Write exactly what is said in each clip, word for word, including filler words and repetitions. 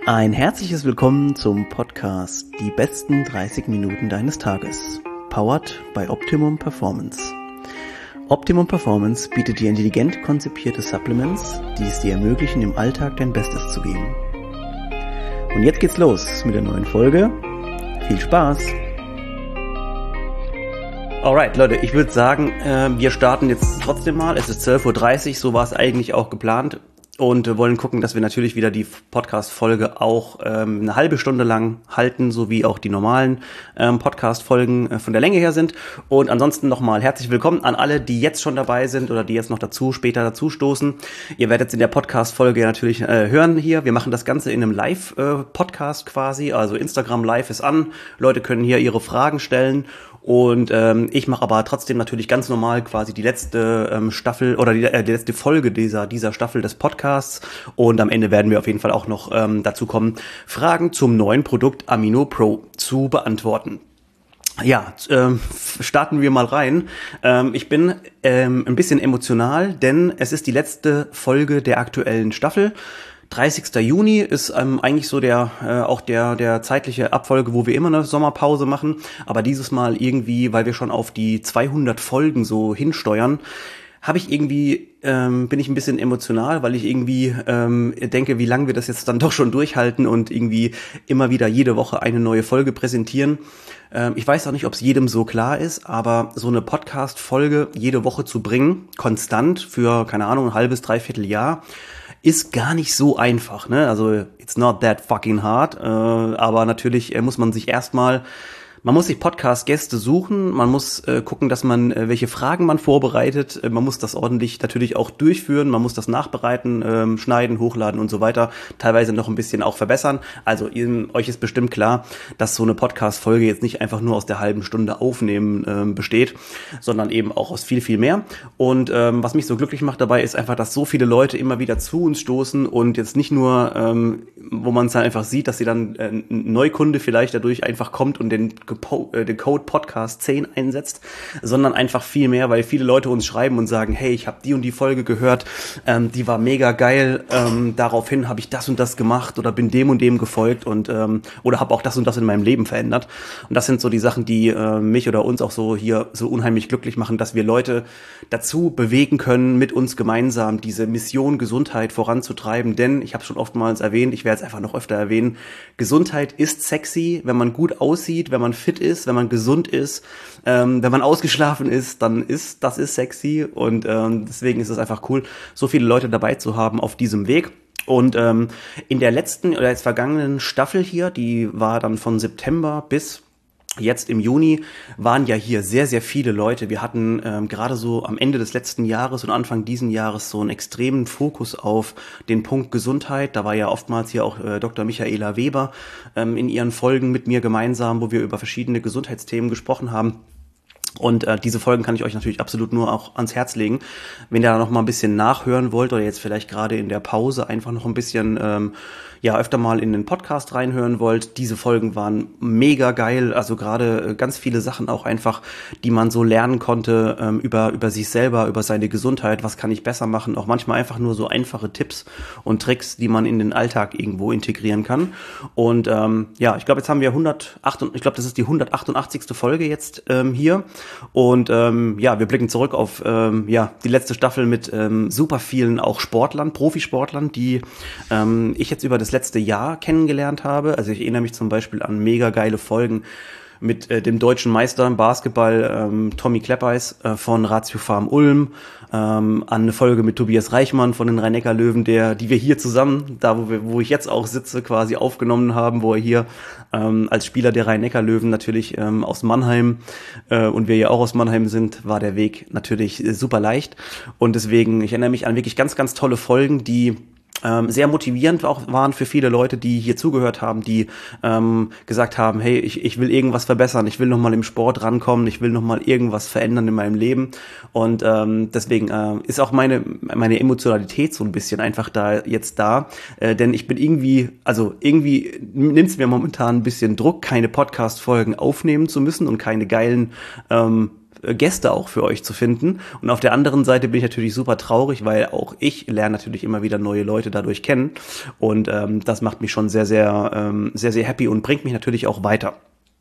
Ein herzliches Willkommen zum Podcast Die besten dreißig Minuten deines Tages, powered by Optimum Performance. Optimum Performance bietet dir intelligent konzipierte Supplements, die es dir ermöglichen, im Alltag dein Bestes zu geben. Und jetzt geht's los mit der neuen Folge. Viel Spaß! Alright, Leute, ich würde sagen, äh, wir starten jetzt trotzdem mal. Es ist zwölf Uhr dreißig, so war es eigentlich auch geplant. Und wir wollen gucken, dass wir natürlich wieder die Podcast-Folge auch ähm, eine halbe Stunde lang halten, so wie auch die normalen ähm, Podcast-Folgen äh, von der Länge her sind. Und ansonsten nochmal herzlich willkommen an alle, die jetzt schon dabei sind oder die jetzt noch dazu, später dazu stoßen. Ihr werdet es in der Podcast-Folge natürlich äh, hören hier. Wir machen das Ganze in einem Live-Podcast äh, quasi, also Instagram Live ist an. Leute können hier ihre Fragen stellen. Und ähm, ich mache aber trotzdem natürlich ganz normal quasi die letzte ähm, Staffel oder die, äh, die letzte Folge dieser dieser Staffel des Podcasts. Und am Ende werden wir auf jeden Fall auch noch ähm, dazu kommen, Fragen zum neuen Produkt Amino Pro zu beantworten. Ja, ähm, starten wir mal rein. Ähm, ich bin ähm, ein bisschen emotional, denn es ist die letzte Folge der aktuellen Staffel. dreißigster Juni ist ähm, eigentlich so der äh, auch der der zeitliche Abfolge, wo wir immer eine Sommerpause machen, aber dieses Mal irgendwie, weil wir schon auf die zweihundert Folgen so hinsteuern, habe ich irgendwie ähm, bin ich ein bisschen emotional, weil ich irgendwie ähm, denke, wie lange wir das jetzt dann doch schon durchhalten und irgendwie immer wieder jede Woche eine neue Folge präsentieren. Ähm, ich weiß auch nicht, ob es jedem so klar ist, aber so eine Podcast-Folge jede Woche zu bringen, konstant für, keine Ahnung, ein halbes, dreiviertel Jahr, ist gar nicht so einfach, ne? Also it's not that fucking hard, äh, aber natürlich äh, muss man sich erstmal Man muss sich Podcast-Gäste suchen, man muss äh, gucken, dass man, äh, welche Fragen man vorbereitet, äh, man muss das ordentlich natürlich auch durchführen, man muss das nachbereiten, ähm, schneiden, hochladen und so weiter, teilweise noch ein bisschen auch verbessern. Also ihr, euch ist bestimmt klar, dass so eine Podcast-Folge jetzt nicht einfach nur aus der halben Stunde Aufnehmen ähm, besteht, sondern eben auch aus viel, viel mehr. Und ähm, was mich so glücklich macht dabei, ist einfach, dass so viele Leute immer wieder zu uns stoßen und jetzt nicht nur, ähm, wo man es dann einfach sieht, dass sie dann äh, ein Neukunde vielleicht dadurch einfach kommt und den den Code Podcast zehn einsetzt, sondern einfach viel mehr, weil viele Leute uns schreiben und sagen, hey, ich habe die und die Folge gehört, ähm, die war mega geil, ähm, daraufhin habe ich das und das gemacht oder bin dem und dem gefolgt und ähm, oder habe auch das und das in meinem Leben verändert. Und das sind so die Sachen, die äh, mich oder uns auch so hier so unheimlich glücklich machen, dass wir Leute dazu bewegen können, mit uns gemeinsam diese Mission Gesundheit voranzutreiben, denn ich habe schon oftmals erwähnt, ich werde es einfach noch öfter erwähnen, Gesundheit ist sexy, wenn man gut aussieht, wenn man fit ist, wenn man gesund ist, ähm, wenn man ausgeschlafen ist, dann ist das ist sexy und ähm, deswegen ist es einfach cool, so viele Leute dabei zu haben auf diesem Weg. Und ähm, in der letzten oder jetzt vergangenen Staffel hier, die war dann von September bis jetzt im Juni, waren ja hier sehr, sehr viele Leute. Wir hatten ähm, gerade so am Ende des letzten Jahres und Anfang diesen Jahres so einen extremen Fokus auf den Punkt Gesundheit. Da war ja oftmals hier auch äh, Doktor Michaela Weber ähm, in ihren Folgen mit mir gemeinsam, wo wir über verschiedene Gesundheitsthemen gesprochen haben. Und äh, diese Folgen kann ich euch natürlich absolut nur auch ans Herz legen. Wenn ihr da noch mal ein bisschen nachhören wollt oder jetzt vielleicht gerade in der Pause einfach noch ein bisschen ähm, ja öfter mal in den Podcast reinhören wollt, diese Folgen waren mega geil. Also gerade äh, ganz viele Sachen auch einfach, die man so lernen konnte ähm, über über sich selber, über seine Gesundheit. Was kann ich besser machen? Auch manchmal einfach nur so einfache Tipps und Tricks, die man in den Alltag irgendwo integrieren kann. Und ähm, ja, ich glaube, jetzt haben wir hundertacht, ich glaube, das ist die hundertachtundachtzigste Folge jetzt ähm, hier. Und ähm, ja, wir blicken zurück auf ähm, ja die letzte Staffel mit ähm, super vielen auch Sportlern, Profisportlern, die ähm, ich jetzt über das letzte Jahr kennengelernt habe. Also ich erinnere mich zum Beispiel an mega geile Folgen mit äh, dem deutschen Meister im Basketball ähm, Tommy Kleppeis äh, von Ratio Farm Ulm, ähm, an eine Folge mit Tobias Reichmann von den Rhein-Neckar-Löwen, der, die wir hier zusammen, da wo wir, wo ich jetzt auch sitze, quasi aufgenommen haben, wo er hier ähm, als Spieler der Rhein-Neckar-Löwen natürlich ähm, aus Mannheim äh, und wir ja auch aus Mannheim sind, war der Weg natürlich äh, super leicht und deswegen, ich erinnere mich an wirklich ganz, ganz tolle Folgen, die ähm, sehr motivierend auch waren für viele Leute, die hier zugehört haben, die ähm, gesagt haben, hey, ich, ich will irgendwas verbessern, ich will nochmal im Sport rankommen, ich will nochmal irgendwas verändern in meinem Leben und ähm, deswegen äh, ist auch meine meine Emotionalität so ein bisschen einfach da jetzt da, äh, denn ich bin irgendwie, also irgendwie nimmt es mir momentan ein bisschen Druck, keine Podcast-Folgen aufnehmen zu müssen und keine geilen ähm, äh, Gäste auch für euch zu finden. Und auf der anderen Seite bin ich natürlich super traurig, weil auch ich lerne natürlich immer wieder neue Leute dadurch kennen. Und ähm, das macht mich schon sehr, sehr, ähm, sehr, sehr happy und bringt mich natürlich auch weiter.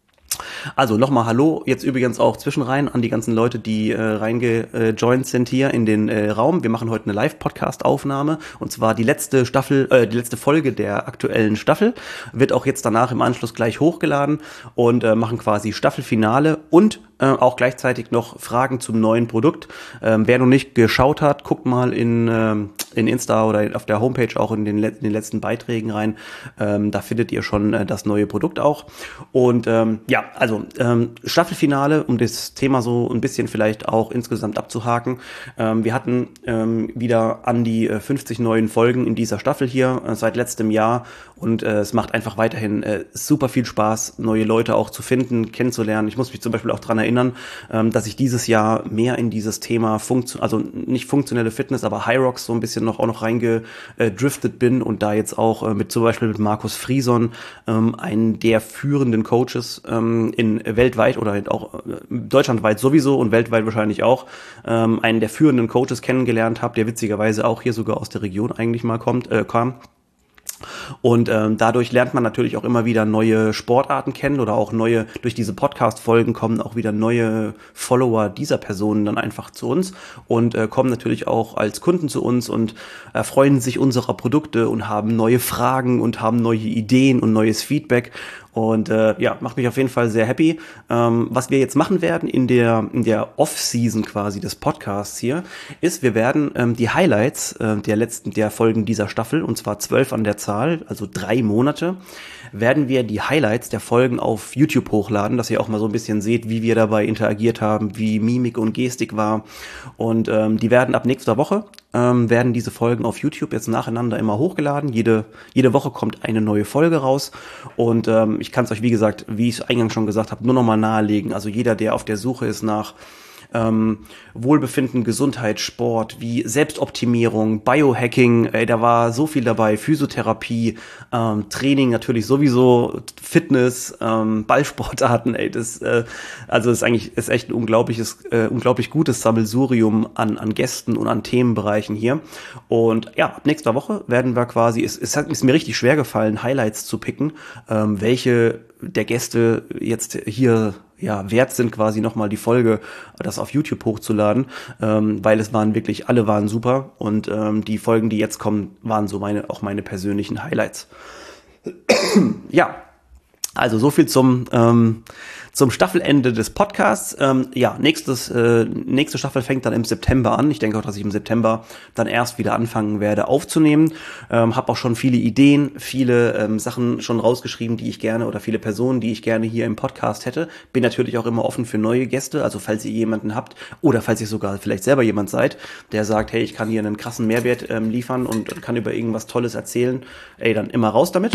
Also nochmal Hallo, jetzt übrigens auch zwischenrein an die ganzen Leute, die äh, reingejoint sind hier in den äh, Raum. Wir machen heute eine Live-Podcast-Aufnahme und zwar die letzte Staffel, äh, die letzte Folge der aktuellen Staffel wird auch jetzt danach im Anschluss gleich hochgeladen und äh, machen quasi Staffelfinale und äh, auch gleichzeitig noch Fragen zum neuen Produkt. Ähm, wer noch nicht geschaut hat, guckt mal in ähm, in Insta oder auf der Homepage auch in den, in den letzten Beiträgen rein. Ähm, da findet ihr schon äh, das neue Produkt auch. Und ähm, ja, also ähm, Staffelfinale, um das Thema so ein bisschen vielleicht auch insgesamt abzuhaken. Ähm, wir hatten ähm, wieder an die äh, fünfzig neuen Folgen in dieser Staffel hier äh, seit letztem Jahr. Und äh, es macht einfach weiterhin äh, super viel Spaß, neue Leute auch zu finden, kennenzulernen. Ich muss mich zum Beispiel auch dran erinnern, ähm, dass ich dieses Jahr mehr in dieses Thema, Funktion, also nicht funktionelle Fitness, aber High Rocks so ein bisschen noch auch noch reingedriftet bin und da jetzt auch äh, mit zum Beispiel mit Markus Frieson, ähm, einen der führenden Coaches ähm, in weltweit oder auch äh, deutschlandweit sowieso und weltweit wahrscheinlich auch, ähm, einen der führenden Coaches kennengelernt habe, der witzigerweise auch hier sogar aus der Region eigentlich mal kommt, äh, kam. Und ähm, dadurch lernt man natürlich auch immer wieder neue Sportarten kennen oder auch neue, durch diese Podcast-Folgen kommen auch wieder neue Follower dieser Personen dann einfach zu uns und äh, kommen natürlich auch als Kunden zu uns und erfreuen sich unserer Produkte und haben neue Fragen und haben neue Ideen und neues Feedback. Und äh, ja, macht mich auf jeden Fall sehr happy. Ähm, was wir jetzt machen werden in der in der Off-Season quasi des Podcasts hier, ist, wir werden ähm, die Highlights äh, der letzten der Folgen dieser Staffel, und zwar zwölf an der Zahl, also drei Monate, werden wir die Highlights der Folgen auf YouTube hochladen, dass ihr auch mal so ein bisschen seht, wie wir dabei interagiert haben, wie Mimik und Gestik war. Und ähm, die werden ab nächster Woche ähm, werden diese Folgen auf YouTube jetzt nacheinander immer hochgeladen. Jede jede Woche kommt eine neue Folge raus und ähm, ich kann es euch, wie gesagt, wie ich es eingangs schon gesagt habe, nur noch mal nahelegen. Also jeder, der auf der Suche ist nach ähm, Wohlbefinden, Gesundheit, Sport, wie Selbstoptimierung, Biohacking, ey, da war so viel dabei, Physiotherapie, ähm, Training natürlich sowieso, Fitness, ähm, Ballsportarten, ey, das, äh, also ist eigentlich, ist echt ein unglaubliches, äh, unglaublich gutes Sammelsurium an, an Gästen und an Themenbereichen hier. Und ja, ab nächster Woche werden wir quasi, es, es hat ist mir richtig schwer gefallen, Highlights zu picken, ähm, welche der Gäste jetzt hier ja wert sind, quasi nochmal die Folge, das auf YouTube hochzuladen, ähm, weil es waren wirklich, alle waren super und ähm, die Folgen, die jetzt kommen, waren so meine, auch meine persönlichen Highlights. Ja, also so viel zum ähm, zum Staffelende des Podcasts. Ähm, ja, nächstes äh, nächste Staffel fängt dann im September an. Ich denke auch, dass ich im September dann erst wieder anfangen werde aufzunehmen. Ähm, habe auch schon viele Ideen, viele ähm, Sachen schon rausgeschrieben, die ich gerne oder viele Personen, die ich gerne hier im Podcast hätte. Bin natürlich auch immer offen für neue Gäste. Also falls ihr jemanden habt oder falls ihr sogar vielleicht selber jemand seid, der sagt, hey, ich kann hier einen krassen Mehrwert ähm, liefern und kann über irgendwas Tolles erzählen, ey, dann immer raus damit.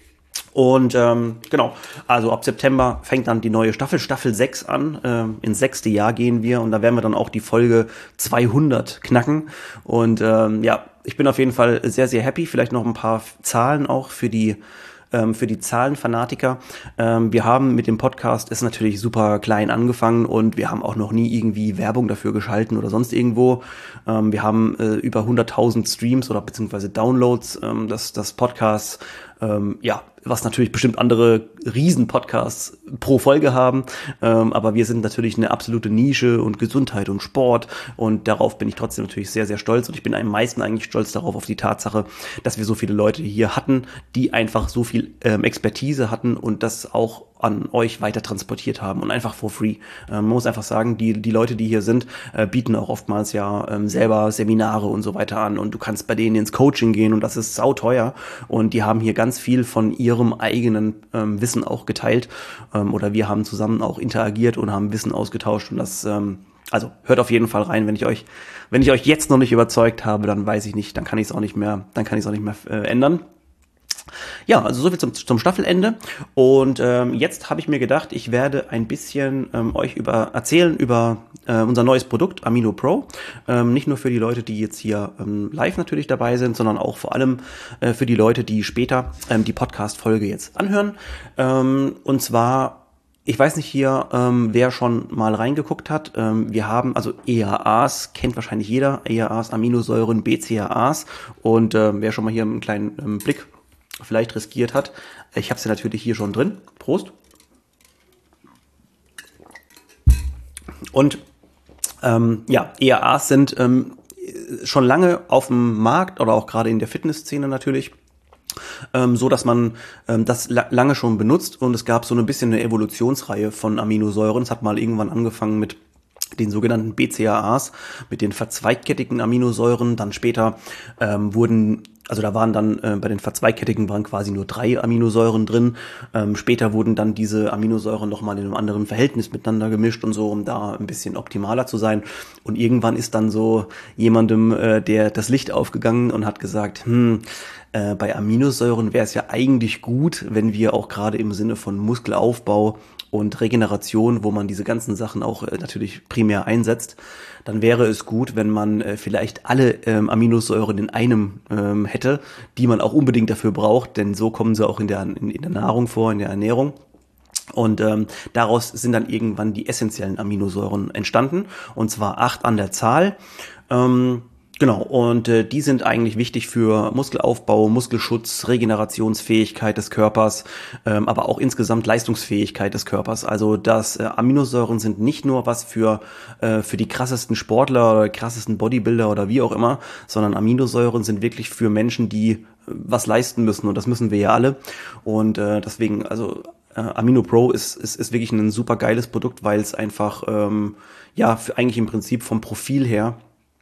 Und ähm, genau, also ab September fängt dann die neue Staffel, Staffel sechs an. Ähm, ins sechste Jahr gehen wir und da werden wir dann auch die Folge zweihundert knacken. Und ähm, ja, ich bin auf jeden Fall sehr, sehr happy. Vielleicht noch ein paar Zahlen auch für die ähm, für die Zahlenfanatiker. Ähm, wir haben mit dem Podcast, ist natürlich super klein angefangen und wir haben auch noch nie irgendwie Werbung dafür geschalten oder sonst irgendwo. Ähm, wir haben äh, über hunderttausend Streams oder beziehungsweise Downloads ähm, des, des Podcasts. Ähm, ja, was natürlich bestimmt andere Riesen-Podcasts pro Folge haben, ähm, aber wir sind natürlich eine absolute Nische und Gesundheit und Sport und darauf bin ich trotzdem natürlich sehr, sehr stolz und ich bin am meisten eigentlich stolz darauf, auf die Tatsache, dass wir so viele Leute hier hatten, die einfach so viel ähm, Expertise hatten und das auch an euch weiter transportiert haben und einfach for free. Ähm, man muss einfach sagen, die die Leute, die hier sind, äh, bieten auch oftmals ja ähm, selber Seminare und so weiter an und du kannst bei denen ins Coaching gehen und das ist sauteuer und die haben hier ganz viel von ihrem eigenen ähm, Wissen auch geteilt ähm, oder wir haben zusammen auch interagiert und haben Wissen ausgetauscht und das ähm, also hört auf jeden Fall rein, wenn ich euch wenn ich euch jetzt noch nicht überzeugt habe, dann weiß ich nicht, dann kann ich es auch nicht mehr, dann kann ich es auch nicht mehr äh, ändern. Ja, also soviel zum, zum Staffelende und ähm, jetzt habe ich mir gedacht, ich werde ein bisschen ähm, euch über erzählen über äh, unser neues Produkt Amino Pro, ähm, nicht nur für die Leute, die jetzt hier ähm, live natürlich dabei sind, sondern auch vor allem äh, für die Leute, die später ähm, die Podcast-Folge jetzt anhören ähm, und zwar Ich weiß nicht hier, ähm, wer schon mal reingeguckt hat. Ähm, wir haben also E A As, kennt wahrscheinlich jeder, E A As, Aminosäuren, B C A As. Und ähm, wer schon mal hier einen kleinen ähm, Blick vielleicht riskiert hat, ich habe sie natürlich hier schon drin. Prost. Und ähm, ja, E A As sind ähm, schon lange auf dem Markt oder auch gerade in der Fitnessszene natürlich. Ähm, so dass man ähm, das la- lange schon benutzt, und es gab so ein bisschen eine Evolutionsreihe von Aminosäuren. Es hat mal irgendwann angefangen mit den sogenannten B C A As, mit den verzweigkettigen Aminosäuren. Dann später ähm, wurden, also da waren dann äh, bei den verzweigkettigen waren quasi nur drei Aminosäuren drin. Ähm, später wurden dann diese Aminosäuren nochmal in einem anderen Verhältnis miteinander gemischt und so, um da ein bisschen optimaler zu sein. Und irgendwann ist dann so jemandem äh, der das Licht aufgegangen und hat gesagt, hm, äh, bei Aminosäuren wäre es ja eigentlich gut, wenn wir auch gerade im Sinne von Muskelaufbau und Regeneration, wo man diese ganzen Sachen auch äh, natürlich primär einsetzt, dann wäre es gut, wenn man äh, vielleicht alle ähm, Aminosäuren in einem ähm, hätte, die man auch unbedingt dafür braucht, denn so kommen sie auch in der, in, in der Nahrung vor, in der Ernährung. Und ähm, daraus sind dann irgendwann die essentiellen Aminosäuren entstanden, und zwar acht an der Zahl. Ähm, Genau, und äh, die sind eigentlich wichtig für Muskelaufbau, Muskelschutz, Regenerationsfähigkeit des Körpers, ähm, aber auch insgesamt Leistungsfähigkeit des Körpers. Also das äh, Aminosäuren sind nicht nur was für äh, für die krassesten Sportler oder krassesten Bodybuilder oder wie auch immer, sondern Aminosäuren sind wirklich für Menschen, die äh, was leisten müssen, und das müssen wir ja alle. Und äh, deswegen, also äh, AminoPro ist, ist ist wirklich ein super geiles Produkt, weil es einfach ähm, ja für eigentlich im Prinzip vom Profil her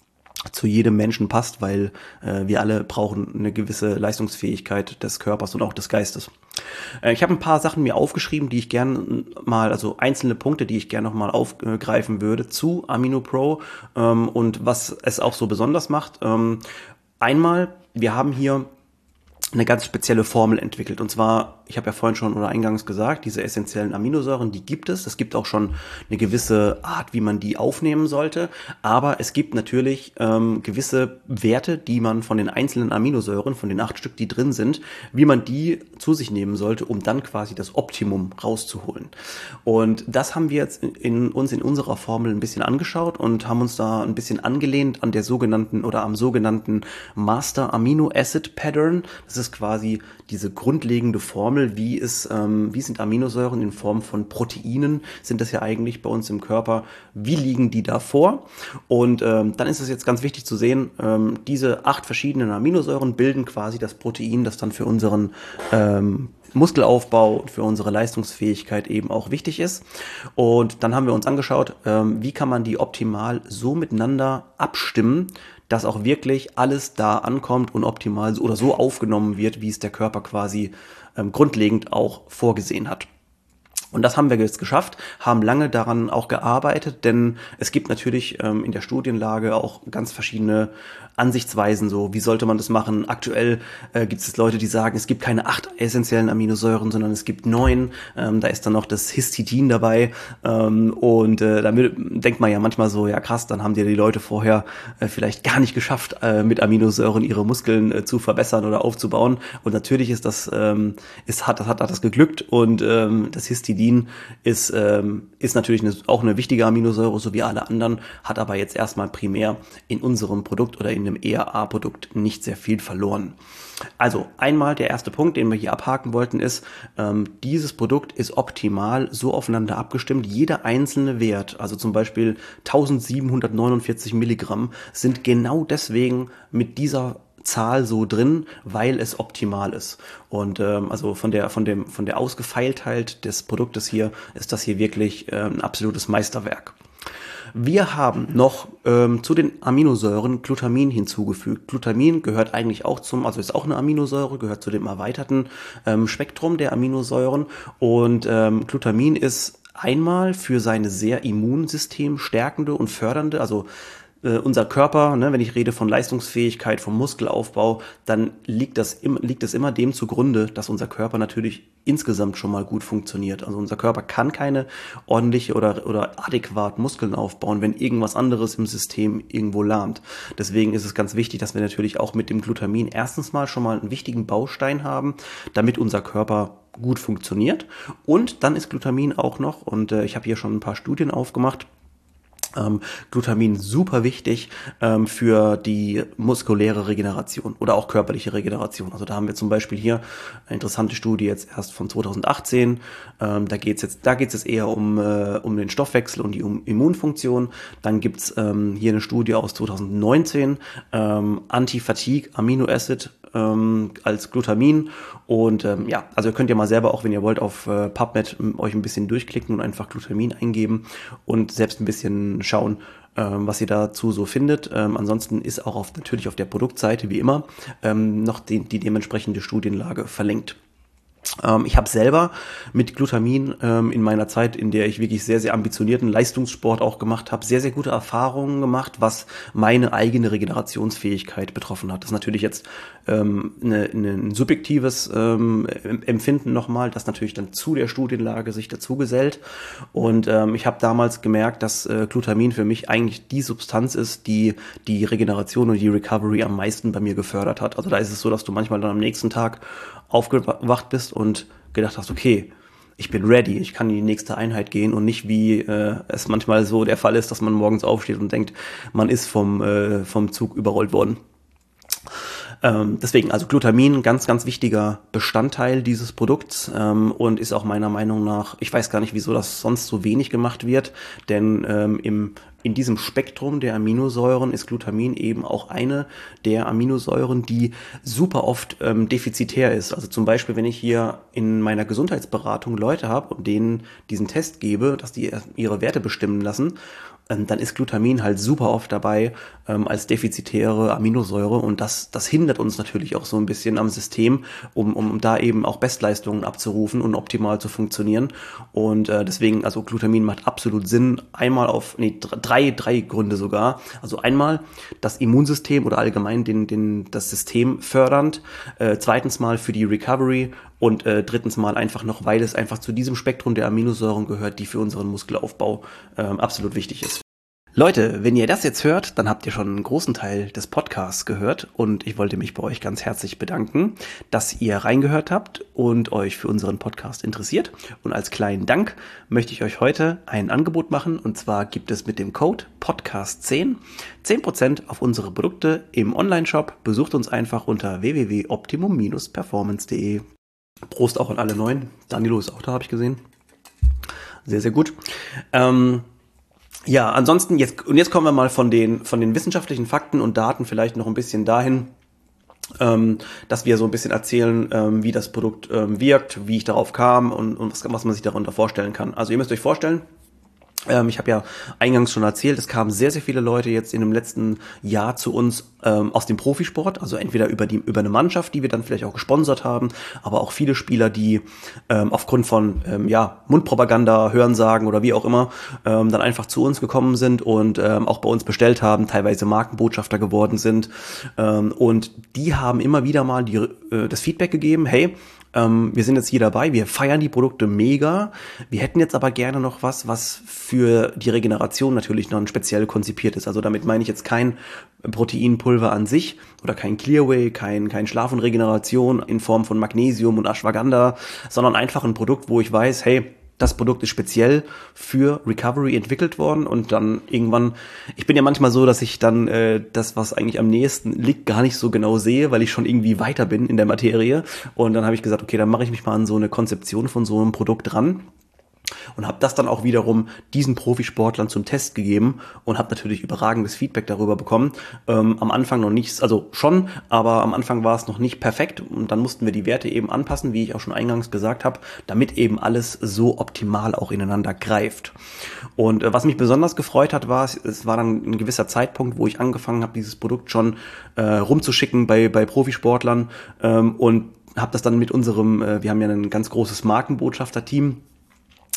zu jedem Menschen passt, weil äh, wir alle brauchen eine gewisse Leistungsfähigkeit des Körpers und auch des Geistes. Äh, ich habe ein paar Sachen mir aufgeschrieben, die ich gerne mal, also einzelne Punkte, die ich gerne noch mal aufgreifen würde zu AminoPro ähm, und was es auch so besonders macht. Ähm, einmal, wir haben hier eine ganz spezielle Formel entwickelt. Und zwar, ich habe ja vorhin schon oder eingangs gesagt, diese essentiellen Aminosäuren, die gibt es. Es gibt auch schon eine gewisse Art, wie man die aufnehmen sollte. Aber es gibt natürlich ähm, gewisse Werte, die man von den einzelnen Aminosäuren, von den acht Stück, die drin sind, wie man die zu sich nehmen sollte, um dann quasi das Optimum rauszuholen. Und das haben wir jetzt in, in uns in unserer Formel ein bisschen angeschaut und haben uns da ein bisschen angelehnt an der sogenannten oder am sogenannten Master Amino Acid Pattern. Das ist quasi diese grundlegende Formel, wie es, ähm, wie sind Aminosäuren in Form von Proteinen, sind das ja eigentlich bei uns im Körper, wie liegen die da vor? Und ähm, dann ist es jetzt ganz wichtig zu sehen, ähm, diese acht verschiedenen Aminosäuren bilden quasi das Protein, das dann für unseren ähm, Muskelaufbau und für unsere Leistungsfähigkeit eben auch wichtig ist. Und dann haben wir uns angeschaut, ähm, wie kann man die optimal so miteinander abstimmen, dass auch wirklich alles da ankommt und optimal oder so aufgenommen wird, wie es der Körper quasi ähm, grundlegend auch vorgesehen hat. Und das haben wir jetzt geschafft, haben lange daran auch gearbeitet, denn es gibt natürlich ähm, in der Studienlage auch ganz verschiedene Ansichtsweisen, so wie sollte man das machen. Aktuell äh, gibt es Leute, die sagen, es gibt keine acht essentiellen Aminosäuren, sondern es gibt neun. Ähm, da ist dann noch das Histidin dabei. Ähm, und äh, damit denkt man ja manchmal so, ja krass, dann haben dir die Leute vorher äh, vielleicht gar nicht geschafft, äh, mit Aminosäuren ihre Muskeln äh, zu verbessern oder aufzubauen. Und natürlich ist das, ähm, ist, hat, hat, hat das geglückt, und ähm, das Histidin ist, ähm, ist natürlich eine, auch eine wichtige Aminosäure, so wie alle anderen, hat aber jetzt erstmal primär in unserem Produkt oder in dem E A A-Produkt nicht sehr viel verloren. Also einmal der erste Punkt, den wir hier abhaken wollten, ist, ähm, dieses Produkt ist optimal so aufeinander abgestimmt. Jeder einzelne Wert, also zum Beispiel eintausendsiebenhundertneunundvierzig Milligramm, sind genau deswegen mit dieser Zahl so drin, weil es optimal ist. Und ähm, also von der von dem von der Ausgefeiltheit des Produktes hier ist das hier wirklich ähm, ein absolutes Meisterwerk. Wir haben noch ähm, zu den Aminosäuren Glutamin hinzugefügt. Glutamin gehört eigentlich auch zum, also ist auch eine Aminosäure, gehört zu dem erweiterten ähm, Spektrum der Aminosäuren. Und ähm, Glutamin ist einmal für seine sehr Immunsystem stärkende und fördernde, also äh, unser Körper, ne, wenn ich rede von Leistungsfähigkeit, vom Muskelaufbau, dann liegt das im, liegt es immer dem zugrunde, dass unser Körper natürlich insgesamt schon mal gut funktioniert. Also unser Körper kann keine ordentliche oder, oder adäquat Muskeln aufbauen, wenn irgendwas anderes im System irgendwo lahmt. Deswegen ist es ganz wichtig, dass wir natürlich auch mit dem Glutamin erstens mal schon mal einen wichtigen Baustein haben, damit unser Körper gut funktioniert. Und dann ist Glutamin auch noch, und äh, ich habe hier schon ein paar Studien aufgemacht, Ähm, Glutamin super wichtig ähm, für die muskuläre Regeneration oder auch körperliche Regeneration. Also da haben wir zum Beispiel hier eine interessante Studie jetzt erst von zweitausendachtzehn. Ähm, da geht's jetzt, da geht's jetzt eher um äh, um den Stoffwechsel und die um Immunfunktion. Dann gibt's ähm, hier eine Studie aus zweitausendneunzehn, ähm, Anti-Fatigue Amino Acid ähm, als Glutamin. Und ähm, ja, also ihr könnt ja mal selber, auch wenn ihr wollt, auf äh, PubMed m, euch ein bisschen durchklicken und einfach Glutamin eingeben und selbst ein bisschen schauen, ähm, was ihr dazu so findet. Ähm, ansonsten ist auch auf, natürlich auf der Produktseite, wie immer, ähm, noch die, die dementsprechende Studienlage verlinkt. Ähm, ich habe selber mit Glutamin ähm, in meiner Zeit, in der ich wirklich sehr, sehr ambitionierten Leistungssport auch gemacht habe, sehr, sehr gute Erfahrungen gemacht, was meine eigene Regenerationsfähigkeit betroffen hat. Das ist natürlich jetzt ähm, eine, eine, ein subjektives ähm, Empfinden nochmal, das natürlich dann zu der Studienlage sich dazu gesellt. Und ähm, ich habe damals gemerkt, dass äh, Glutamin für mich eigentlich die Substanz ist, die die Regeneration und die Recovery am meisten bei mir gefördert hat. Also da ist es so, dass du manchmal dann am nächsten Tag aufgewacht bist und gedacht hast, okay, ich bin ready, ich kann in die nächste Einheit gehen und nicht wie äh, es manchmal so der Fall ist, dass man morgens aufsteht und denkt, man ist vom, äh, vom Zug überrollt worden. Ähm, deswegen, also Glutamin, ganz, ganz wichtiger Bestandteil dieses Produkts ähm, und ist auch meiner Meinung nach, ich weiß gar nicht, wieso das sonst so wenig gemacht wird, denn ähm, im in diesem Spektrum der Aminosäuren ist Glutamin eben auch eine der Aminosäuren, die super oft ähm, defizitär ist. Also zum Beispiel, wenn ich hier in meiner Gesundheitsberatung Leute habe und denen diesen Test gebe, dass die ihre Werte bestimmen lassen, ähm, dann ist Glutamin halt super oft dabei ähm, als defizitäre Aminosäure und das, das hindert uns natürlich auch so ein bisschen am System, um, um da eben auch Bestleistungen abzurufen und optimal zu funktionieren. Und äh, deswegen, also Glutamin macht absolut Sinn, einmal auf, nee, drei Drei, drei Gründe sogar. Also einmal das Immunsystem oder allgemein den, den, das System fördernd. Äh, zweitens mal für die Recovery und äh, drittens mal einfach noch, weil es einfach zu diesem Spektrum der Aminosäuren gehört, die für unseren Muskelaufbau äh, absolut wichtig ist. Leute, wenn ihr das jetzt hört, dann habt ihr schon einen großen Teil des Podcasts gehört und ich wollte mich bei euch ganz herzlich bedanken, dass ihr reingehört habt und euch für unseren Podcast interessiert. Und als kleinen Dank möchte ich euch heute ein Angebot machen und zwar gibt es mit dem Code Podcast zehn zehn Prozent auf unsere Produkte im Onlineshop. Besucht uns einfach unter w w w punkt optimum Bindestrich performance punkt de. Prost auch an alle Neuen. Danilo ist auch da, habe ich gesehen. Sehr, sehr gut. Ähm, Ja, ansonsten jetzt, und jetzt kommen wir mal von den, von den wissenschaftlichen Fakten und Daten vielleicht noch ein bisschen dahin, ähm, dass wir so ein bisschen erzählen, ähm, wie das Produkt ähm, wirkt, wie ich darauf kam und, und was, was man sich darunter vorstellen kann. Also ihr müsst euch vorstellen, Ähm, ich habe ja eingangs schon erzählt, es kamen sehr, sehr viele Leute jetzt in dem letzten Jahr zu uns ähm, aus dem Profisport, also entweder über die über eine Mannschaft, die wir dann vielleicht auch gesponsert haben, aber auch viele Spieler, die ähm, aufgrund von ähm, ja Mundpropaganda, Hörensagen oder wie auch immer ähm, dann einfach zu uns gekommen sind und ähm, auch bei uns bestellt haben, teilweise Markenbotschafter geworden sind ähm, und die haben immer wieder mal die, äh, das Feedback gegeben, hey, wir sind jetzt hier dabei, wir feiern die Produkte mega, wir hätten jetzt aber gerne noch was, was für die Regeneration natürlich noch speziell konzipiert ist. Also damit meine ich jetzt kein Proteinpulver an sich oder kein Clearway, kein, kein Schlaf und Regeneration in Form von Magnesium und Ashwagandha, sondern einfach ein Produkt, wo ich weiß, hey, das Produkt ist speziell für Recovery entwickelt worden und dann irgendwann, ich bin ja manchmal so, dass ich dann äh, das, was eigentlich am nächsten liegt, gar nicht so genau sehe, weil ich schon irgendwie weiter bin in der Materie und dann habe ich gesagt, okay, dann mache ich mich mal an so eine Konzeption von so einem Produkt ran. Und habe das dann auch wiederum diesen Profisportlern zum Test gegeben und habe natürlich überragendes Feedback darüber bekommen. Ähm, am Anfang noch nicht, also schon, aber am Anfang war es noch nicht perfekt und dann mussten wir die Werte eben anpassen, wie ich auch schon eingangs gesagt habe, damit eben alles so optimal auch ineinander greift. Und äh, was mich besonders gefreut hat, war, es war dann ein gewisser Zeitpunkt, wo ich angefangen habe, dieses Produkt schon äh, rumzuschicken bei, bei Profisportlern ähm, und habe das dann mit unserem, äh, wir haben ja ein ganz großes Markenbotschafter-Team,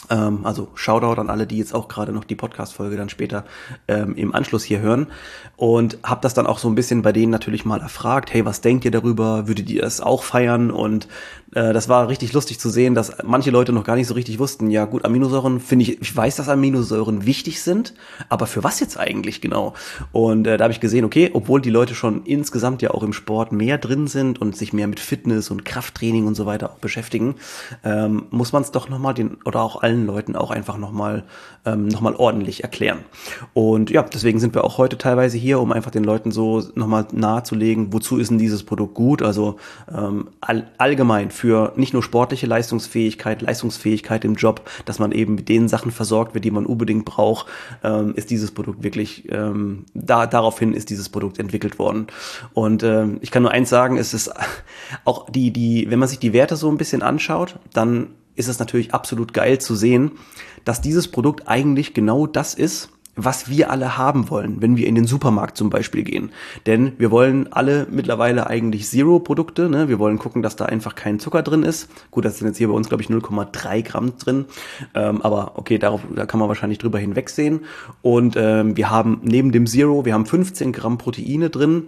Ähm, also Shoutout an alle, die jetzt auch gerade noch die Podcast-Folge dann später ähm, im Anschluss hier hören. Und habe das dann auch so ein bisschen bei denen natürlich mal erfragt, hey, was denkt ihr darüber? Würdet ihr es auch feiern? Und äh, das war richtig lustig zu sehen, dass manche Leute noch gar nicht so richtig wussten, ja gut, Aminosäuren finde ich, ich weiß, dass Aminosäuren wichtig sind, aber für was jetzt eigentlich genau? Und äh, da habe ich gesehen, okay, obwohl die Leute schon insgesamt ja auch im Sport mehr drin sind und sich mehr mit Fitness und Krafttraining und so weiter auch beschäftigen, ähm, muss man es doch nochmal den, oder auch allen Leuten auch einfach nochmal ähm, noch mal ordentlich erklären. Und ja, deswegen sind wir auch heute teilweise hier, um einfach den Leuten so nochmal nahezulegen, wozu ist denn dieses Produkt gut? Also ähm, all, allgemein für nicht nur sportliche Leistungsfähigkeit, Leistungsfähigkeit im Job, dass man eben mit den Sachen versorgt wird, die man unbedingt braucht, ähm, ist dieses Produkt wirklich, ähm, da daraufhin ist dieses Produkt entwickelt worden. Und ähm, ich kann nur eins sagen, es ist auch die, die, wenn man sich die Werte so ein bisschen anschaut, dann ist es natürlich absolut geil zu sehen, dass dieses Produkt eigentlich genau das ist, was wir alle haben wollen, wenn wir in den Supermarkt zum Beispiel gehen. Denn wir wollen alle mittlerweile eigentlich Zero-Produkte, ne? Wir wollen gucken, dass da einfach kein Zucker drin ist. Gut, das sind jetzt hier bei uns, glaube ich, null Komma drei Gramm drin. Ähm, aber okay, darauf, da kann man wahrscheinlich drüber hinwegsehen. Und ähm, wir haben neben dem Zero, wir haben fünfzehn Gramm Proteine drin.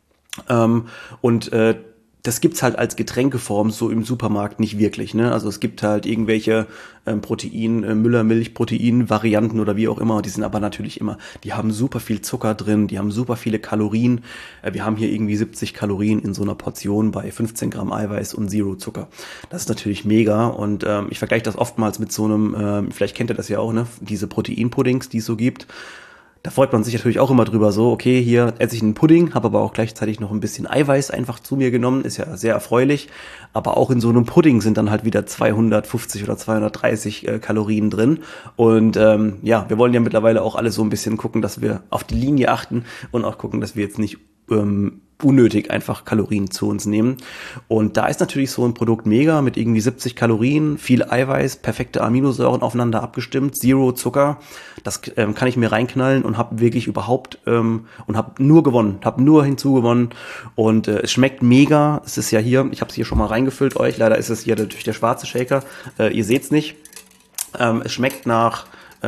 Ähm, und äh, das gibt's halt als Getränkeform so im Supermarkt nicht wirklich, ne? Also es gibt halt irgendwelche ähm, Protein, äh, Müllermilch-Protein-Varianten oder wie auch immer. Die sind aber natürlich immer, die haben super viel Zucker drin, die haben super viele Kalorien. Äh, wir haben hier irgendwie siebzig Kalorien in so einer Portion bei fünfzehn Gramm Eiweiß und Zero Zucker. Das ist natürlich mega und ähm, ich vergleiche das oftmals mit so einem, ähm, vielleicht kennt ihr das ja auch, ne? Diese Proteinpuddings, die es so gibt. Da freut man sich natürlich auch immer drüber, so, okay, hier esse ich einen Pudding, habe aber auch gleichzeitig noch ein bisschen Eiweiß einfach zu mir genommen, ist ja sehr erfreulich, aber auch in so einem Pudding sind dann halt wieder zweihundertfünfzig oder zweihundertdreißig äh, Kalorien drin und ähm, ja, wir wollen ja mittlerweile auch alle so ein bisschen gucken, dass wir auf die Linie achten und auch gucken, dass wir jetzt nicht ähm, unnötig einfach Kalorien zu uns nehmen. Und da ist natürlich so ein Produkt mega mit irgendwie siebzig Kalorien, viel Eiweiß, perfekte Aminosäuren aufeinander abgestimmt, Zero Zucker. Das ähm, kann ich mir reinknallen und habe wirklich überhaupt ähm, und habe nur gewonnen, habe nur hinzugewonnen und äh, es schmeckt mega. Es ist ja hier, ich habe es hier schon mal reingefüllt euch. Leider ist es hier natürlich der schwarze Shaker. Äh, ihr seht's nicht. Ähm, es schmeckt nach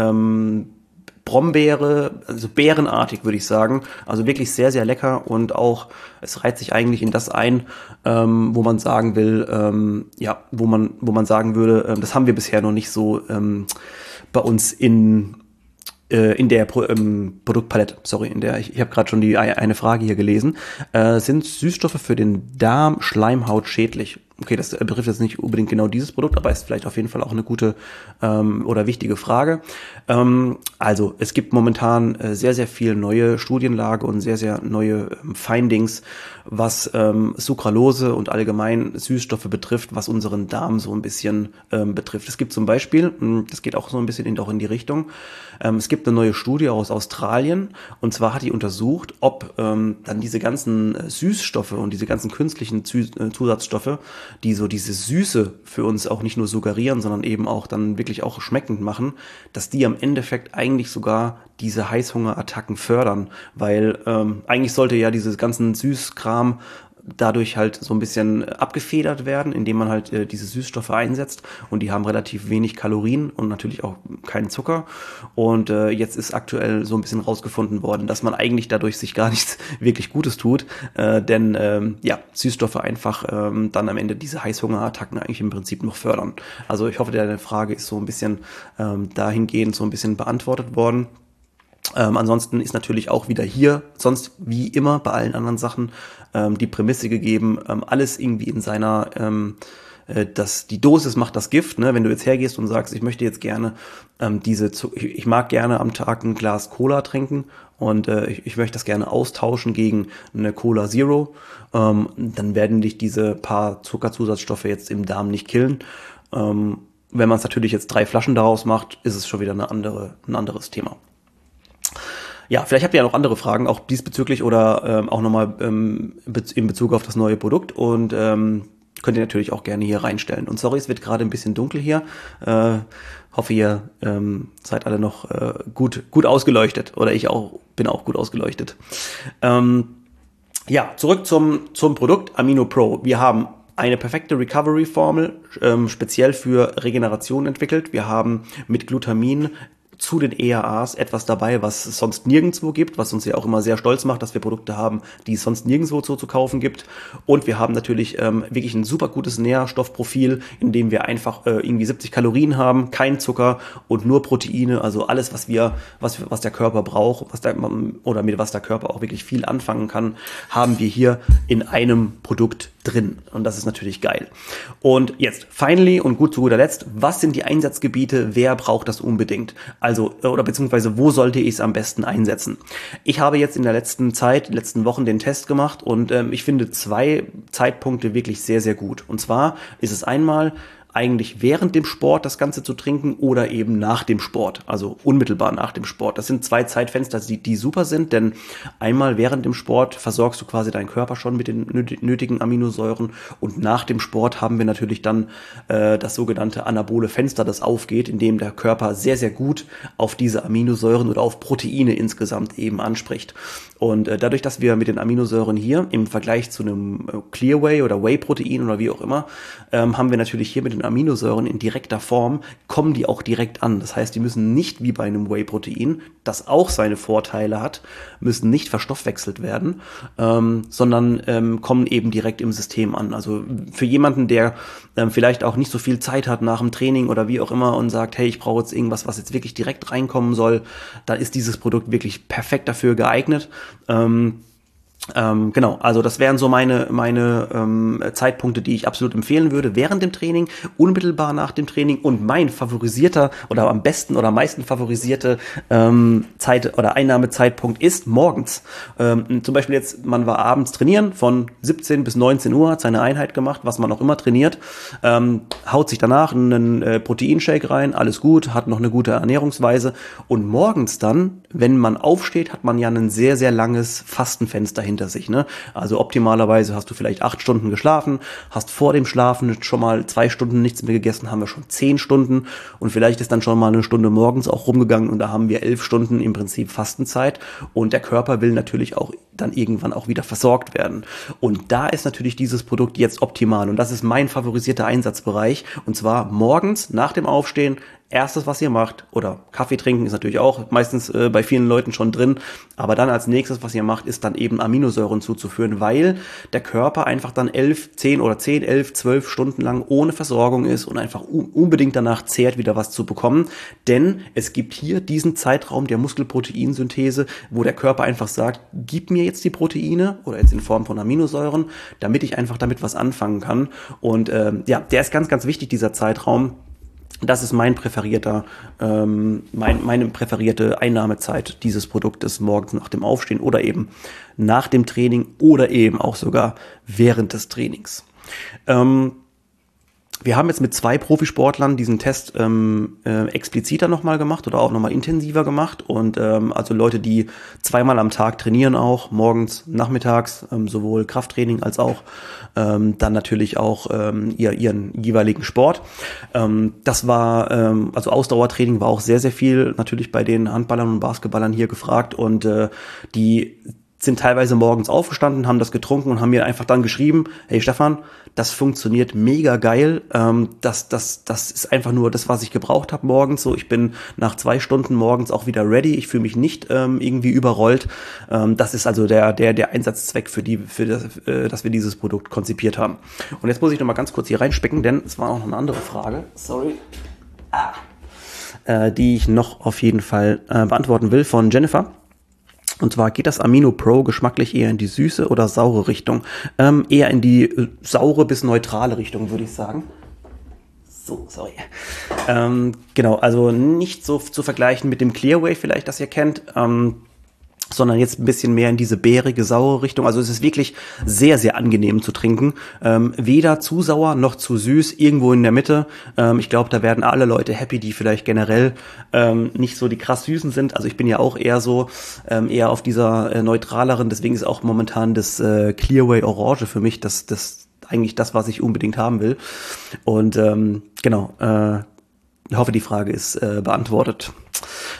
ähm, Brombeere, also beerenartig würde ich sagen, also wirklich sehr, sehr lecker und auch, es reiht sich eigentlich in das ein, ähm, wo man sagen will, ähm, ja, wo man, wo man sagen würde, ähm, das haben wir bisher noch nicht so ähm, bei uns in äh, in der Pro, ähm, Produktpalette, sorry, in der, ich, ich habe gerade schon die eine Frage hier gelesen, äh, sind Süßstoffe für den Darm, Schleimhaut schädlich? Okay, das betrifft jetzt nicht unbedingt genau dieses Produkt, aber ist vielleicht auf jeden Fall auch eine gute ähm, oder wichtige Frage. Ähm, also es gibt momentan äh, sehr, sehr viel neue Studienlage und sehr, sehr neue ähm, Findings, was ähm, Sucralose und allgemein Süßstoffe betrifft, was unseren Darm so ein bisschen ähm, betrifft. Es gibt zum Beispiel, mh, das geht auch so ein bisschen in, auch in die Richtung, ähm, es gibt eine neue Studie aus Australien und zwar hat die untersucht, ob ähm, dann diese ganzen äh, Süßstoffe und diese ganzen künstlichen Zü- äh, Zusatzstoffe, die so diese Süße für uns auch nicht nur suggerieren, sondern eben auch dann wirklich auch schmeckend machen, dass die am Endeffekt eigentlich sogar diese Heißhungerattacken fördern, weil ähm, eigentlich sollte ja dieses ganzen Süßkram dadurch halt so ein bisschen abgefedert werden, indem man halt äh, diese Süßstoffe einsetzt und die haben relativ wenig Kalorien und natürlich auch keinen Zucker und äh, jetzt ist aktuell so ein bisschen rausgefunden worden, dass man eigentlich dadurch sich gar nichts wirklich Gutes tut, äh, denn ähm, ja, Süßstoffe einfach ähm, dann am Ende diese Heißhungerattacken eigentlich im Prinzip noch fördern. Also ich hoffe, deine Frage ist so ein bisschen ähm, dahingehend so ein bisschen beantwortet worden. Ähm, ansonsten ist natürlich auch wieder hier, sonst wie immer bei allen anderen Sachen, ähm, die Prämisse gegeben, ähm, alles irgendwie in seiner, ähm, äh, das, die Dosis macht das Gift, ne? Wenn du jetzt hergehst und sagst, ich möchte jetzt gerne ähm, diese, ich, ich mag gerne am Tag ein Glas Cola trinken und äh, ich, ich möchte das gerne austauschen gegen eine Cola Zero, ähm, dann werden dich diese paar Zuckerzusatzstoffe jetzt im Darm nicht killen. Ähm, wenn man es natürlich jetzt drei Flaschen daraus macht, ist es schon wieder eine andere, ein anderes Thema. Ja, vielleicht habt ihr ja noch andere Fragen, auch diesbezüglich oder ähm, auch nochmal ähm, in Bezug auf das neue Produkt und ähm, könnt ihr natürlich auch gerne hier reinstellen. Und sorry, es wird gerade ein bisschen dunkel hier. Äh, hoffe, ihr ähm, seid alle noch äh, gut gut ausgeleuchtet oder ich auch bin auch gut ausgeleuchtet. Ähm, ja, zurück zum zum Produkt Amino Pro. Wir haben eine perfekte Recovery-Formel, ähm, speziell für Regeneration entwickelt. Wir haben mit Glutamin zu den E R As etwas dabei, was es sonst nirgendwo gibt, was uns ja auch immer sehr stolz macht, dass wir Produkte haben, die es sonst nirgendwo so zu kaufen gibt. Und wir haben natürlich ähm, wirklich ein super gutes Nährstoffprofil, in dem wir einfach äh, irgendwie siebzig Kalorien haben, kein Zucker und nur Proteine, also alles, was wir, was, was der Körper braucht, was der, oder mit was der Körper auch wirklich viel anfangen kann, haben wir hier in einem Produkt drin. Und das ist natürlich geil. Und jetzt, finally und gut zu guter Letzt, was sind die Einsatzgebiete? Wer braucht das unbedingt? Also, oder beziehungsweise, wo sollte ich es am besten einsetzen? Ich habe jetzt in der letzten Zeit, in den letzten Wochen den Test gemacht und ähm, ich finde zwei Zeitpunkte wirklich sehr, sehr gut. Und zwar ist es einmal eigentlich während dem Sport das Ganze zu trinken oder eben nach dem Sport, also unmittelbar nach dem Sport. Das sind zwei Zeitfenster, die, die super sind, denn einmal während dem Sport versorgst du quasi deinen Körper schon mit den nötigen Aminosäuren und nach dem Sport haben wir natürlich dann äh, das sogenannte anabole Fenster, das aufgeht, in dem der Körper sehr, sehr gut auf diese Aminosäuren oder auf Proteine insgesamt eben anspricht. Und äh, dadurch, dass wir mit den Aminosäuren hier im Vergleich zu einem äh, Clear Whey oder Whey-Protein oder wie auch immer, ähm, haben wir natürlich hier mit den Aminosäuren in direkter Form, kommen die auch direkt an. Das heißt, die müssen nicht wie bei einem Whey-Protein, das auch seine Vorteile hat, müssen nicht verstoffwechselt werden, ähm, sondern ähm, kommen eben direkt im System an. Also für jemanden, der ähm, vielleicht auch nicht so viel Zeit hat nach dem Training oder wie auch immer und sagt, hey, ich brauche jetzt irgendwas, was jetzt wirklich direkt reinkommen soll, da ist dieses Produkt wirklich perfekt dafür geeignet. Ähm, Ähm, genau, also das wären so meine meine ähm, Zeitpunkte, die ich absolut empfehlen würde, während dem Training, unmittelbar nach dem Training und mein favorisierter oder am besten oder am meisten favorisierte ähm, Zeit- oder Einnahmezeitpunkt ist morgens. Ähm, zum Beispiel jetzt, man war abends trainieren, von siebzehn bis neunzehn Uhr, hat seine Einheit gemacht, was man auch immer trainiert, ähm, haut sich danach einen äh, Proteinshake rein, alles gut, hat noch eine gute Ernährungsweise und morgens dann, wenn man aufsteht, hat man ja ein sehr, sehr langes Fastenfenster hinter sich, ne? Also optimalerweise hast du vielleicht acht Stunden geschlafen, hast vor dem Schlafen schon mal zwei Stunden nichts mehr gegessen, haben wir schon zehn Stunden und vielleicht ist dann schon mal eine Stunde morgens auch rumgegangen und da haben wir elf Stunden im Prinzip Fastenzeit und der Körper will natürlich auch dann irgendwann auch wieder versorgt werden. Und da ist natürlich dieses Produkt jetzt optimal und das ist mein favorisierter Einsatzbereich und zwar morgens nach dem Aufstehen. Erstes, was ihr macht, oder Kaffee trinken ist natürlich auch meistens äh, bei vielen Leuten schon drin, aber dann als nächstes, was ihr macht, ist dann eben Aminosäuren zuzuführen, weil der Körper einfach dann elf, zehn oder zehn, elf, zwölf Stunden lang ohne Versorgung ist und einfach un- unbedingt danach zehrt, wieder was zu bekommen, denn es gibt hier diesen Zeitraum der Muskelproteinsynthese, wo der Körper einfach sagt, gib mir jetzt die Proteine oder jetzt in Form von Aminosäuren, damit ich einfach damit was anfangen kann und ähm, ja, der ist ganz, ganz wichtig, dieser Zeitraum. Das ist mein präferierter, ähm, mein, meine präferierte Einnahmezeit dieses Produktes morgens nach dem Aufstehen oder eben nach dem Training oder eben auch sogar während des Trainings. Ähm, Wir haben jetzt mit zwei Profisportlern diesen Test ähm, äh, expliziter nochmal gemacht oder auch nochmal intensiver gemacht und ähm, also Leute, die zweimal am Tag trainieren auch, morgens, nachmittags, ähm, sowohl Krafttraining als auch ähm, dann natürlich auch ähm, ihr, ihren jeweiligen Sport. Ähm, das war, ähm, also Ausdauertraining war auch sehr, sehr viel natürlich bei den Handballern und Basketballern hier gefragt und äh, die sind teilweise morgens aufgestanden, haben das getrunken und haben mir einfach dann geschrieben, hey Stefan, das funktioniert mega geil, ähm, das, das, das ist einfach nur das, was ich gebraucht habe morgens, so ich bin nach zwei Stunden morgens auch wieder ready, ich fühle mich nicht ähm, irgendwie überrollt, ähm, das ist also der, der, der Einsatzzweck für die, für das, äh, dass wir dieses Produkt konzipiert haben. Und jetzt muss ich noch mal ganz kurz hier reinspicken, denn es war auch noch eine andere Frage, sorry, ah. äh, die ich noch auf jeden Fall äh, beantworten will von Jennifer. Und zwar geht das Amino Pro geschmacklich eher in die süße oder saure Richtung? Ähm, eher in die äh, saure bis neutrale Richtung, würde ich sagen. So, sorry. Ähm, genau, also nicht so zu vergleichen mit dem Clear Whey vielleicht, das ihr kennt, ähm, sondern jetzt ein bisschen mehr in diese beerige, saure Richtung. Also es ist wirklich sehr, sehr angenehm zu trinken. Ähm, weder zu sauer noch zu süß, irgendwo in der Mitte. Ähm, ich glaube, da werden alle Leute happy, die vielleicht generell ähm, nicht so die krass süßen sind. Also ich bin ja auch eher so, ähm, eher auf dieser äh, neutraleren, deswegen ist auch momentan das äh, Clear Whey Orange für mich das, das eigentlich das, was ich unbedingt haben will. Und ähm, genau, äh, ich hoffe, die Frage ist äh, beantwortet.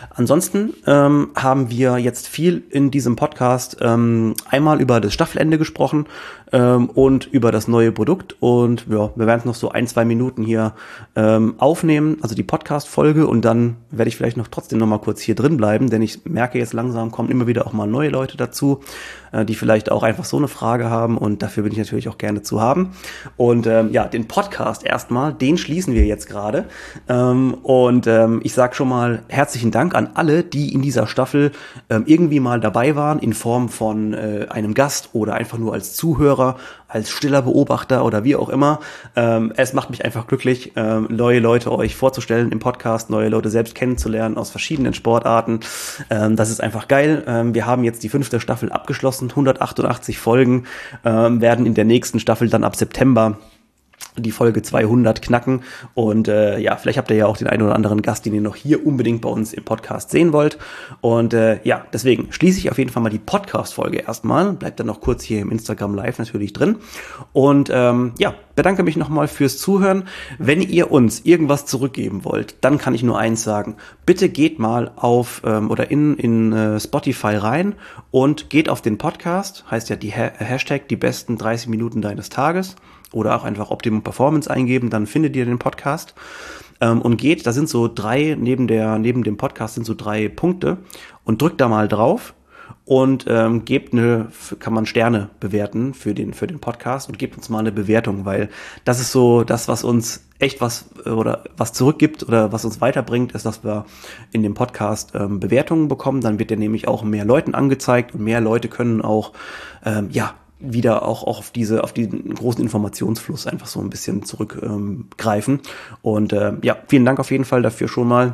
Ansonsten ähm, haben wir jetzt viel in diesem Podcast ähm, einmal über das Staffelende gesprochen ähm, und über das neue Produkt. Und ja, wir werden noch so ein, zwei Minuten hier ähm, aufnehmen, also die Podcast-Folge. Und dann werde ich vielleicht noch trotzdem noch mal kurz hier drin bleiben, denn ich merke jetzt langsam, kommen immer wieder auch mal neue Leute dazu, äh, die vielleicht auch einfach so eine Frage haben. Und dafür bin ich natürlich auch gerne zu haben. Und ähm, ja, den Podcast erstmal, den schließen wir jetzt gerade. Ähm, und ähm, ich sage schon mal herzlichen Dank an alle, die in dieser Staffel ähm, irgendwie mal dabei waren, in Form von äh, einem Gast oder einfach nur als Zuhörer, als stiller Beobachter oder wie auch immer. Ähm, es macht mich einfach glücklich, ähm, neue Leute euch vorzustellen im Podcast, neue Leute selbst kennenzulernen aus verschiedenen Sportarten. Ähm, das ist einfach geil. Ähm, wir haben jetzt die fünfte Staffel abgeschlossen, hundertachtundachtzig Folgen, ähm, werden in der nächsten Staffel dann ab September die Folge zweihundert knacken und äh, ja, vielleicht habt ihr ja auch den einen oder anderen Gast, den ihr noch hier unbedingt bei uns im Podcast sehen wollt und äh, ja, deswegen schließe ich auf jeden Fall mal die Podcast-Folge erstmal, bleibt dann noch kurz hier im Instagram Live natürlich drin und ähm, ja, bedanke mich nochmal fürs Zuhören. Wenn ihr uns irgendwas zurückgeben wollt, dann kann ich nur eins sagen, bitte geht mal auf ähm, oder in, in äh, Spotify rein und geht auf den Podcast, heißt ja die ha- Hashtag die besten dreißig Minuten deines Tages, oder auch einfach Optimum Performance eingeben, dann findet ihr den Podcast ähm, und geht, da sind so drei, neben der neben dem Podcast sind so drei Punkte und drückt da mal drauf und ähm, gebt eine, kann man Sterne bewerten für den für den Podcast und gebt uns mal eine Bewertung, weil das ist so das, was uns echt was oder was zurückgibt oder was uns weiterbringt, ist, dass wir in dem Podcast ähm, Bewertungen bekommen, dann wird der nämlich auch mehr Leuten angezeigt und mehr Leute können auch ähm, ja wieder auch, auch auf diese, auf diesen großen Informationsfluss einfach so ein bisschen zurückgreifen. Ähm, und äh, ja, vielen Dank auf jeden Fall dafür schon mal.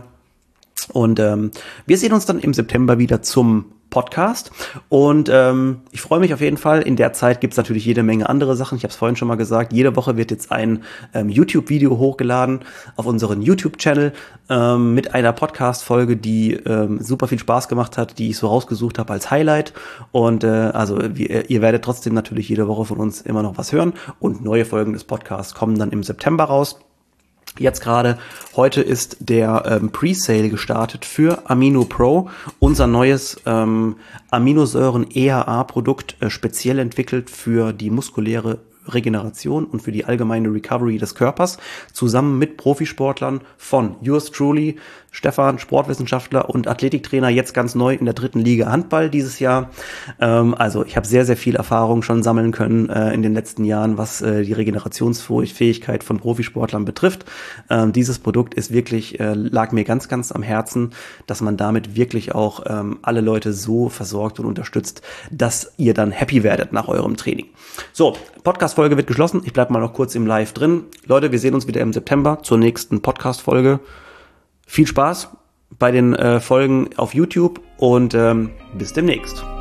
Und ähm, wir sehen uns dann im September wieder zum Podcast und ähm, ich freue mich auf jeden Fall. In der Zeit gibt's natürlich jede Menge andere Sachen. Ich habe es vorhin schon mal gesagt, jede Woche wird jetzt ein ähm, YouTube-Video hochgeladen auf unseren YouTube-Channel ähm, mit einer Podcast-Folge, die ähm, super viel Spaß gemacht hat, die ich so rausgesucht habe als Highlight und äh, also wir, ihr werdet trotzdem natürlich jede Woche von uns immer noch was hören und neue Folgen des Podcasts kommen dann im September raus. Jetzt gerade, heute ist der ähm, Pre-Sale gestartet für Amino Pro, unser neues ähm, Aminosäuren-E H A-Produkt, äh, speziell entwickelt für die muskuläre Regeneration und für die allgemeine Recovery des Körpers, zusammen mit Profisportlern von yours truly, Stefan, Sportwissenschaftler und Athletiktrainer, jetzt ganz neu in der dritten Liga Handball dieses Jahr. Ähm, also ich habe sehr, sehr viel Erfahrung schon sammeln können äh, in den letzten Jahren, was äh, die Regenerationsfähigkeit von Profisportlern betrifft. Ähm, dieses Produkt ist wirklich, äh, lag mir ganz, ganz am Herzen, dass man damit wirklich auch ähm, alle Leute so versorgt und unterstützt, dass ihr dann happy werdet nach eurem Training. So, Podcast-Folge wird geschlossen. Ich bleib mal noch kurz im Live drin. Leute, wir sehen uns wieder im September zur nächsten Podcast-Folge. Viel Spaß bei den äh, Folgen auf YouTube und ähm, bis demnächst.